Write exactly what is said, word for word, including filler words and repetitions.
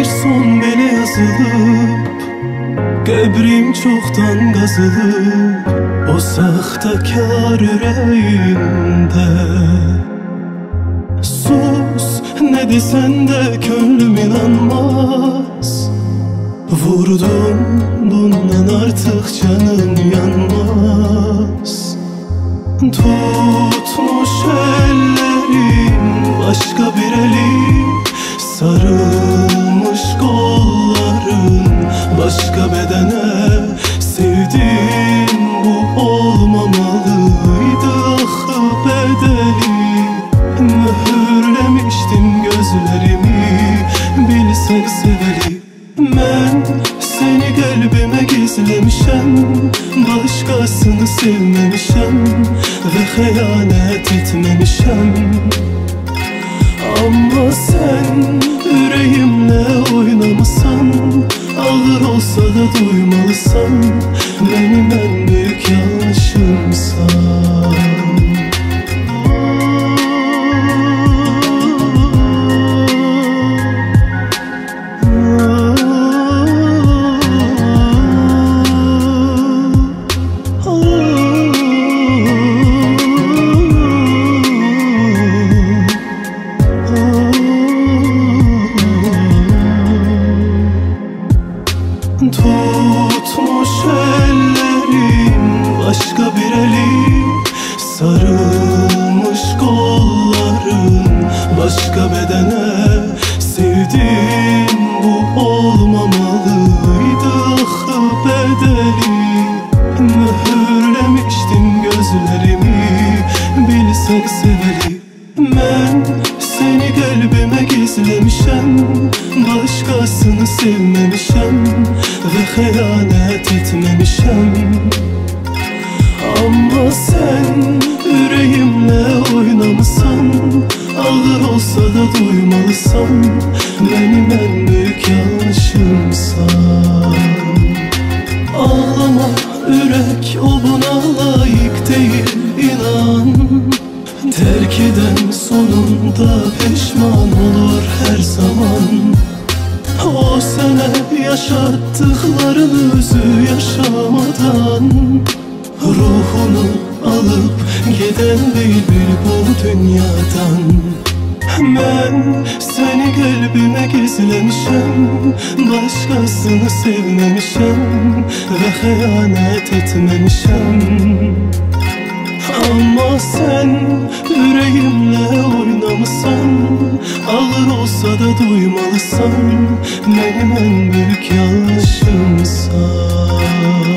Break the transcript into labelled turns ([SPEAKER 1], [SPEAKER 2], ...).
[SPEAKER 1] bir son belə yazılıb, qəbrim çoxdan qazılıb o saxtakar ürəyində. Sus, nə desən də könlüm inanmaz. Vurdum, bundan artıq canım yanmaz. Tutmuş ellerim başka bir eli, sarılmış kolların başka bedene. Sevdim, bu olmamalıydı ahı bedeli. Mühürlemiştim gözlerimi, bilsen seveli. Ben seni kalbime gizlemişem, başkasını sevmemişem ve hayanet etmemişem. Ama sen yüreğimle oynamasan, ağır olsa da duymalısan, benim en büyük yanlışımsan. Tutmuş ellerim başka bir eli, sarılmış kolların başka bedene. Sevdim, bu olmamalıydı ahı bedeli. Mühürlemiştim gözlerimi, bilsen seveli. Ben seni kalbime gizlemişem, başkasını sevmemişem ve hayanet etmemişem. Ama sen yüreğimle oynamasan, ağır olsa da duymalısan, benim en büyük yanlışımsan. Ağlama yürek, o buna layık değil inan. Terk eden sonunda pişman olur her zaman. O sana yaşattıklarını özü yaşamadan, ruhunu alıp giden değil bir bu dünyadan. Ben seni kalbime gizlemişem, başkasını sevmemişem ve hayanet etmemişem. Ama sen yüreğimle oynamasan, ağır olsa da duymalısan, benim en büyük yanlışımsan.